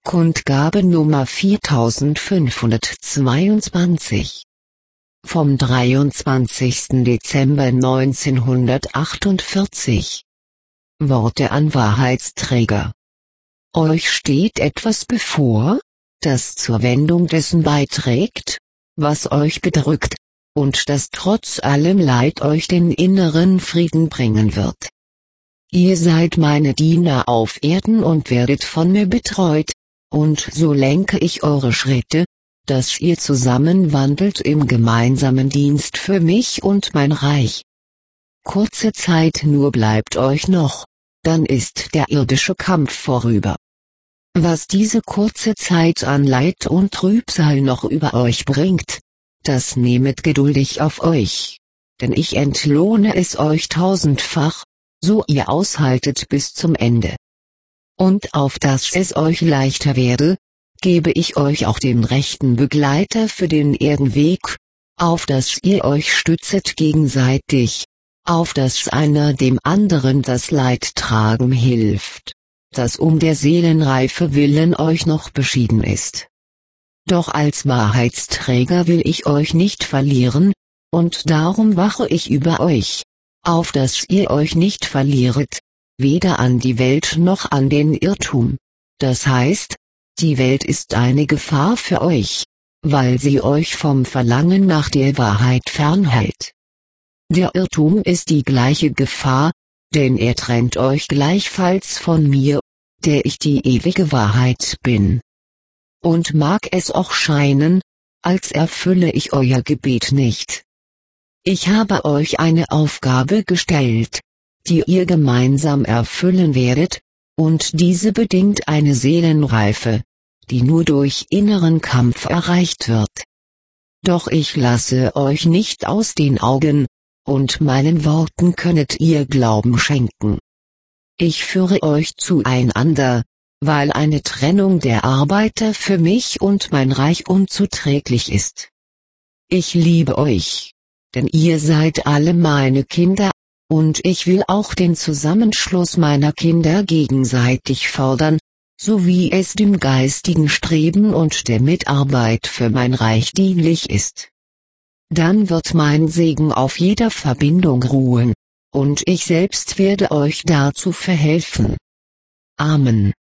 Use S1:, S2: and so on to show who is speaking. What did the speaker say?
S1: Kundgabe Nummer 4522 vom 23. Dezember 1948. Worte an Wahrheitsträger. Euch steht etwas bevor, das zur Wendung dessen beiträgt, was euch bedrückt, und das trotz allem Leid euch den inneren Frieden bringen wird. Ihr seid meine Diener auf Erden und werdet von mir betreut, und so lenke ich eure Schritte, dass ihr zusammen wandelt im gemeinsamen Dienst für mich und mein Reich. Kurze Zeit nur bleibt euch noch, dann ist der irdische Kampf vorüber. Was diese kurze Zeit an Leid und Trübsal noch über euch bringt, das nehmet geduldig auf euch, denn ich entlohne es euch tausendfach, so ihr aushaltet bis zum Ende. Und auf dass es euch leichter werde, gebe ich euch auch den rechten Begleiter für den Erdenweg, auf dass ihr euch stützet gegenseitig, auf dass einer dem anderen das Leid tragen hilft, das um der Seelenreife willen euch noch beschieden ist. Doch als Wahrheitsträger will ich euch nicht verlieren, und darum wache ich über euch, auf dass ihr euch nicht verlieret, weder an die Welt noch an den Irrtum. Das heißt, die Welt ist eine Gefahr für euch, weil sie euch vom Verlangen nach der Wahrheit fernhält. Der Irrtum ist die gleiche Gefahr, denn er trennt euch gleichfalls von mir, der ich die ewige Wahrheit bin. Und mag es auch scheinen, als erfülle ich euer Gebet nicht. Ich habe euch eine Aufgabe gestellt, die ihr gemeinsam erfüllen werdet, und diese bedingt eine Seelenreife, die nur durch inneren Kampf erreicht wird. Doch ich lasse euch nicht aus den Augen, und meinen Worten könnet ihr Glauben schenken. Ich führe euch zueinander, weil eine Trennung der Arbeiter für mich und mein Reich unzuträglich ist. Ich liebe euch, denn ihr seid alle meine Kinder, und ich will auch den Zusammenschluss meiner Kinder gegenseitig fördern, so wie es dem geistigen Streben und der Mitarbeit für mein Reich dienlich ist. Dann wird mein Segen auf jeder Verbindung ruhen, und ich selbst werde euch dazu verhelfen. Amen.